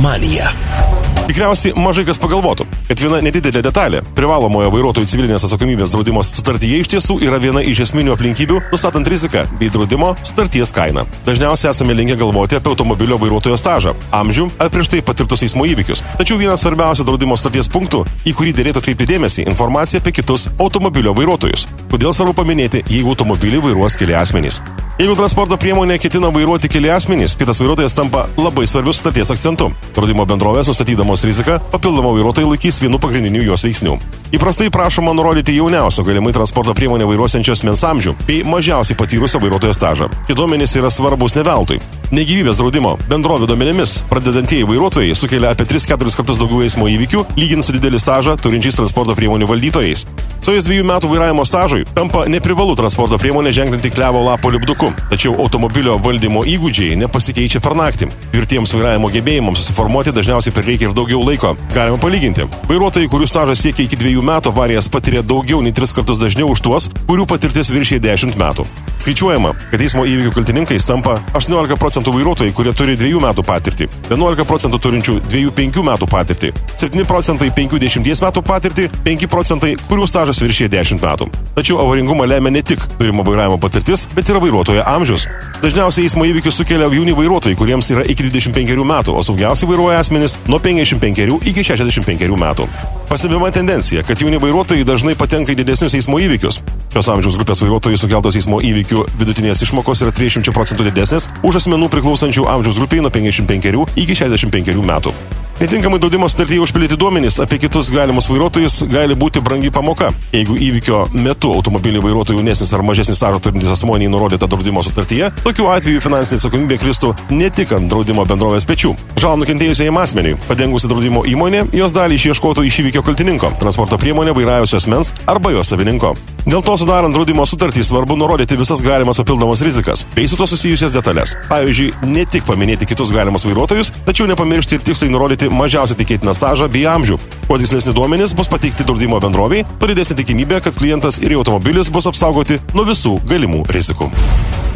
Manija. Tikriausiai mažai kas pagalvotų, kad viena nedidelė detalė privalomojo vairuotojų civilinės atsakomybės draudimo sutartyje iš tiesų yra viena iš esminių aplinkybių, nustatant riziką bei draudimo sutarties kainą. Dažniausiai esame linkę galvoti apie automobilio vairuotojo stažą, amžių ar prieš tai patirtus eismo įvykius. Tačiau vienas svarbiausių draudimo sutarties punktų, į kurį derėtų atkreipti dėmesį, informacija apie kitus automobilio vairuotojus. Kodėl svarbu paminėti, jeigu automobilį vairuos keli asmenys? Jeigu transporto priemonė ketina vairuoti keli asmenys, kitas vairuotojas tampa labai svarbiu sutarties akcentu. Draudimo bendrovės, nustatydamos riziką, papildomą vairuotoją laikys vienu pagrindinių jos veiksnių. Įprastai prašoma nurodyti jauniausio galimai transporto priemonę vairuosiančios asmens amžių bei mažiausiai patyrusio vairuotojo stažą. Šie duomenys yra svarbus ne veltui. Negyvybės draudimo bendrovių duomenimis pradedantieji vairuotojai sukelia apie 3-4 kartus daugiau eismo įvykių, lyginant su didelį stažą turinčiais transporto priemonių valdytojais. Suėjus 2 metų vairavimo stažui tampa neprivalu transporto priemonę ženklinti klevo lapo lipduku, tačiau automobilio valdymo įgūdžiai nepasikeičia per naktį. Tvirtiems vairavimo gebėjimams susiformuoti dažniausiai prireikia ir daugiau laiko. Galima palyginti. Vairuotojai, kurių stažas siekia iki 2 metų, avarijas patiria daugiau nei 3 kartus dažniau už tuos, kurių patirtis viršija 10 metų. Skaičiuojama, kad eismo įvykių kaltininkais tampa 18% vairuotojai, kurie turi 2 metų patirtį, 11% turinčių 2-5 metų patirtį, 7% 5-10 metų patirtį, 5%, kurių stažas viršija 10 metų. Tačiau avaringumą lemia ne tik turimo vairavimo patirtis, bet ir vairuotojo amžius. Dažniausiai eismo įvykius sukelia jauni vairuotojai, kuriems yra iki 25 metų, o saugiausiai vairuoja asmenys nuo 55 iki 65 metų. Pastebima tendencija, kad jauni vairuotojai dažnai patenka į didesnius eismo įvykius. Šios amžiaus grupės vairuotojų sukeltos eismo įvykių vidutinės išmokos yra 300% didesnės už asmenų priklausančių amžiaus grupiai nuo 55 iki 65 metų. Netinkamai draudimo sutartyje užpildyti duomenys apie kitus galimus vairuotojus gali būti brangi pamoka. Jeigu įvykio metu automobilį vairuotojų jaunesnis ar mažesnis stažą turintis asmuo nei nurodyta draudimo sutartyje, tokiu atveju finansinė atsakomybė kristų ne tik ant draudimo bendrovės pečių. Žalą nukentėjusiam asmeniui, padengusi draudimo įmonė, jos dalį išieškotų iš įvykio kaltininko, transporto priemonę vairavusio asmens arba jos savininko. Dėl to, sudarant draudimo sutartį, svarbu nurodyti visas galimas papildomas rizikas bei su to susijusias detalės. Pavyzdžiui, ne tik paminėti kitus galimus vairuotojus, tačiau nepamiršti ir tiksliai nurodyti mažiausiai tikėtiną stažą bei amžių. Kuo tikslesni duomenys bus pateikti draudimo bendroviai, tuo didesnė tikimybė, kad klientas ir automobilis bus apsaugoti nuo visų galimų rizikų.